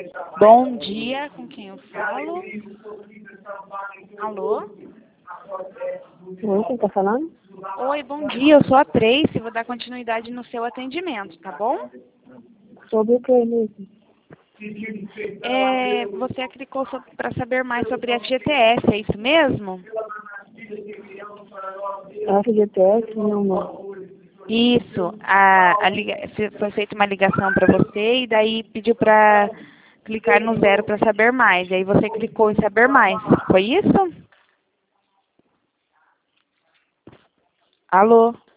Bom dia, com quem eu falo? Alô? Oi, quem tá falando? Oi, bom dia, eu sou a Tracy, vou dar continuidade no seu atendimento, tá bom? Sobre o que mesmo? Você clicou para saber mais sobre FGTS, é isso mesmo? FGTS, não. Isso, foi feita uma ligação para você e daí pediu para clicar no 0 para saber mais. E aí você clicou em saber mais, foi isso? Alô?